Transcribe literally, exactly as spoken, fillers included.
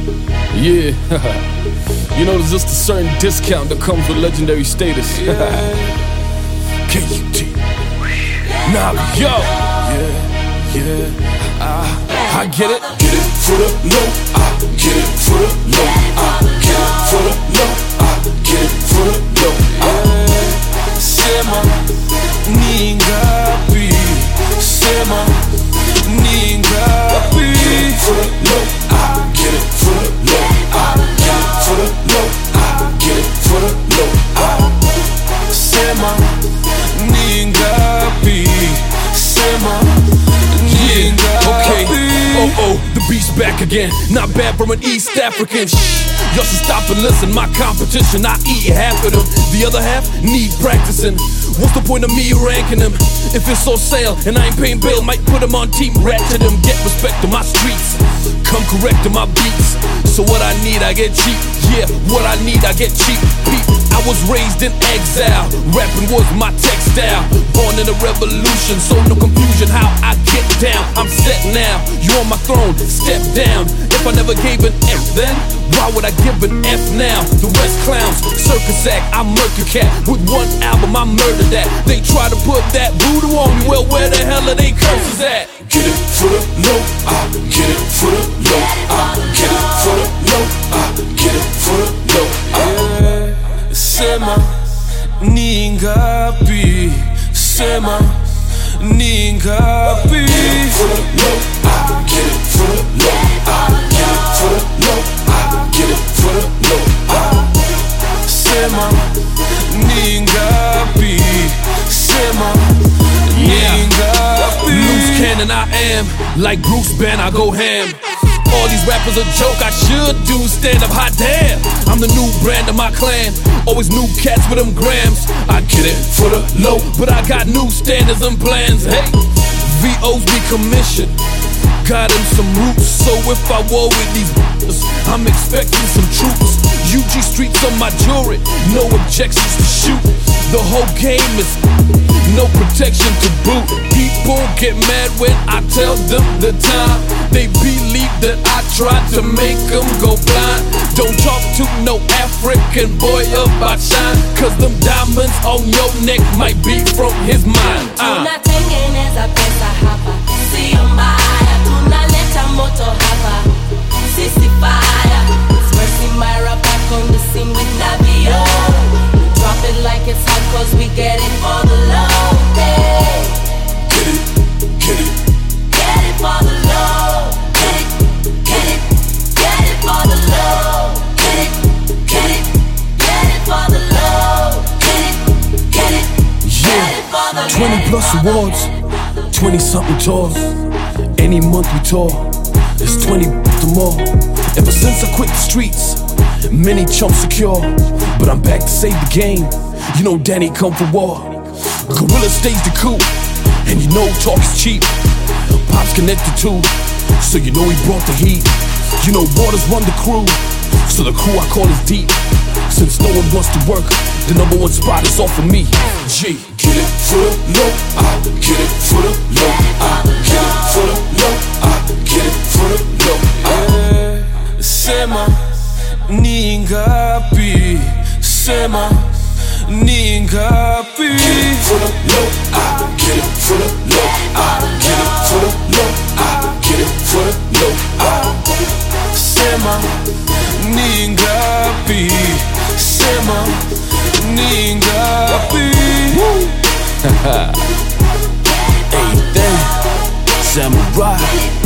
Yeah, you know there's just a certain discount that comes with legendary status. K U T. Nah, yo. Yeah, yeah. I, I get it. Get it for the low. I get it for the low. I get it for the low. I get it for the low. Sema ni ngapi? Sema ni ngapi? For the low. I get it for the low. I get it for the low. I get it for the low. Sema ni ngapi? Sema ni ngapi? Okay, oh oh, the beat's back again. Not bad from an East African. Shh, y'all should stop and listen. My competition, I eat half of them. The other half need practicing. What's the point of me ranking them? If it's on sale and I ain't paying bail, might put them on team ratchet them. Get respect to my streets, come correct to my beats. So what I need, I get cheap. Yeah, what I need, I get cheap. Peep, I was raised in exile. Rapping was my textile. Born in a revolution, so no confusion how I get down. I'm set now, you on my throne, step down. If I never gave an F then, why would I give an F now? The West clowns, circus act, I murder cat. With one album, I murdered that. They try to put that voodoo on me, well where the hell are they curses at? Get it for the low. I get it for the low. I get it for the low. I get it for the low. Sema ni ngapi? Sema ni ngapi? For the low. I get it for the low. I get it for the low. I get it for the low. Sema ni ngapi? Sema ni ngapi? Loose cannon I am, like Bruce Banner I go ham. All these rappers a joke, I should do stand up, hot damn. I'm the new brand of my clan, always new cats with them grams. I get it for the low, but I got new standards and plans. Hey, V Os be commissioned, got him some roots. So if I war with these I'm expecting some troops. U G streets on my jewelry, no objections to shoot. The whole game is no protection to boot. People get mad when I tell them the time. They believe that I tried to make them go blind. Don't talk to no African boy about shine, cause them diamonds on your neck might be from his mind. uh. Tunatengeneza pesa hapa, sio mbaya. Tunaleta moto hapa, sisi fire. Mercy Myra back on the scene with Navio. Drop it like it's hot cause we get it for the low. Hey. Get it, get it, Get it for the low. Get it, get it, get it for the low. Get it, get it, get it for the low. Get it, get it, get it for the low. twenty plus awards, twenty something tours. Any month we tour, it's twenty or more. Ever since I quit the streets, many chumps secure, but I'm back to save the game. You know Danny come for war. Gorilla stays the coup, and you know talk is cheap. Pop's connected too, so you know he brought the heat. You know waters run the crew, so the crew I call is deep. Since no one wants to work, the number one spot is off of me. G. get it for the low. I get it for the low. I get it for the low. I get it for the low. Sema ni ngapi? Sema ni ngapi? Get it for the low. I get it for the low. I get it for the low. I get it for the low. Sema ni ngapi? Sema ni ngapi? Hey, damn, samurai.